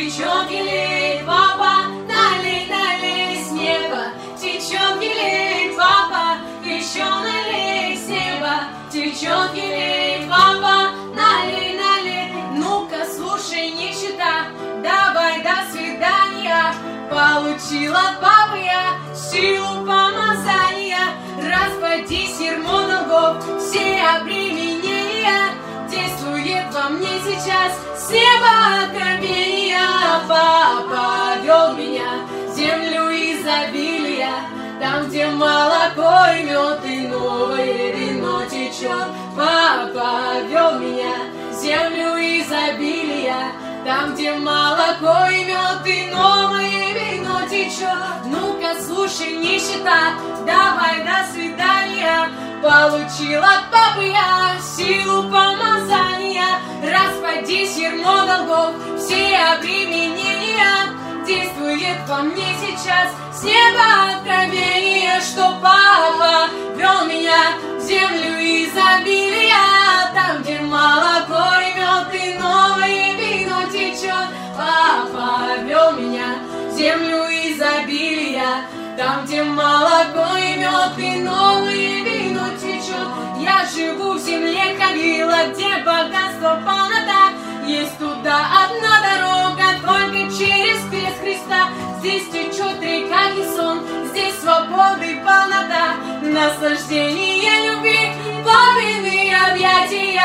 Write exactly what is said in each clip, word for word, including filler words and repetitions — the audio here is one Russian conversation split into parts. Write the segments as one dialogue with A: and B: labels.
A: течет елей, папа, налей, налей с неба. Течет елей, папа, еще налей с неба. Течет елей, папа, налей, налей. Ну-ка, слушай, нищета, давай до свидания. Получил от папы я силу помазания. Распадись, ермо долгов, все обременения. Действует во мне сейчас с неба откровения. Папа вел меня в землю изобилия, там, где молоко и мед, и новое вино течет. Папа вел меня в землю изобилия, там, где молоко и мед, и новое вино течет. Ну-ка, слушай, нищета, давай до свидания. Получил от папы я силу помазания. Распадись, ермо долгов, все обременения. Действует во мне сейчас с неба откровение, что папа вел меня в землю изобилия, там, где молоко и мед, и новое вино течет. Папа вел меня в землю изобилия, там, где молоко и мед, и новое вино течет. Я живу в земле Хавила, где богатство полнота. Есть туда одна дорога, только через крест Христа. Здесь течет река Хисон, здесь свободы полнота. Наслаждение любви, папины объятия.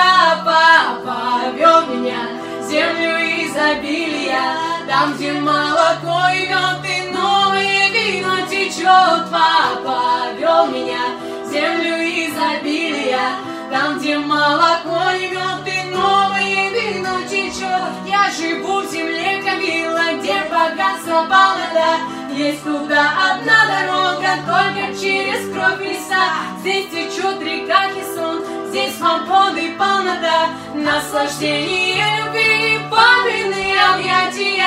A: Папа вел меня в землю изобилия, там, где молоко и мед, и новое вино течет. Папа вел меня в землю изобилия, там, где молоко и мед, и новое вино течет. Я живу в земле Хавила, где богатство полнота. Есть туда одна дорога, только через кровь Христа. Здесь течет река Хисон, здесь свободы полнота. Наслаждение любви, папины объятия.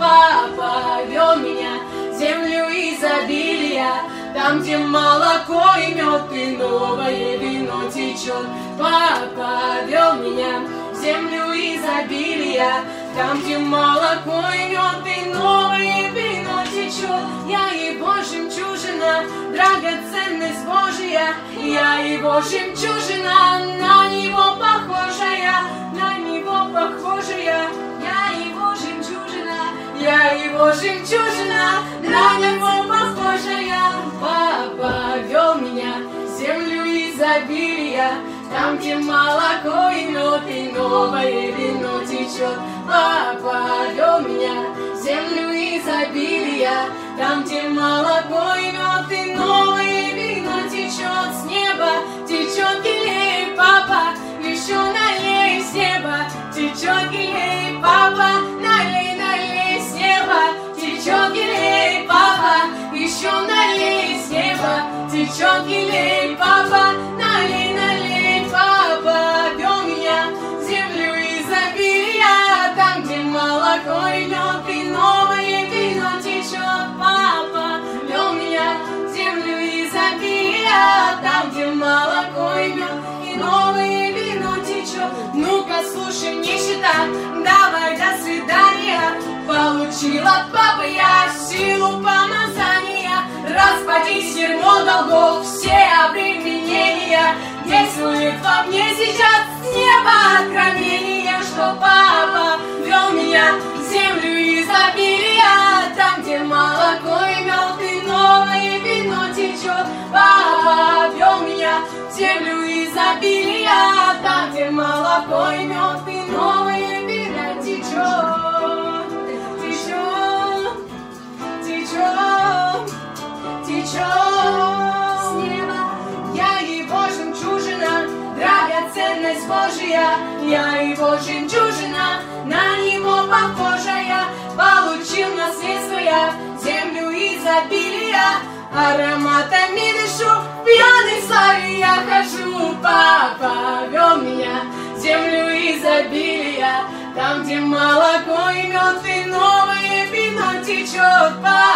A: Папа вел меня в землю изобилия, там, где молоко и мед, и новое вино течет. Папа вел меня в землю изобилия, там, где молоко и мед, и новое вино течет. Я его жемчужина, драгоценность Божия. Я его жемчужина, на него похожая, на него похожая. Я его жемчужина, я его жемчужина, на него похожая. Папа вел меня в землю изобилия, там, где молоко и мед, и новое вино течет. Папа вел меня в землю изобилия, там, где молоко и мед, и новое вино течет. С неба течет елей, папа, еще налей с неба. Течет елей, папа, налей, налей с неба. Течет елей, папа, еще налей с неба. Течет елей, папа, налей, налей. Папа вел меня в землю изобилия, там, где молоко и мед, и новое вино течет. Папа вел меня в землю изобилия, там, где молоко и мед, и новое вино течет. Ну-ка, слушай, нищета, давай до свидания. Получил от папы я силу помазания. Распадись, ермо долгов, все обременения. Действует во мне сейчас с неба откровение, что папа вел меня в землю изобилия, там, где молоко и мед, и новое вино течет. Папа вел меня в землю изобилия, там, где молоко и мед, и новое вино течет. Течет, течет, течет с неба. Я его жемчужина, драгоценность Божия. Я его жемчужина, на него похожая. Получил наследство я, землю изобилия. Ароматами дышу, в пьяной славе я хожу. Папа вел меня в землю изобилия, там, где молоко и мед, и новое вино течет.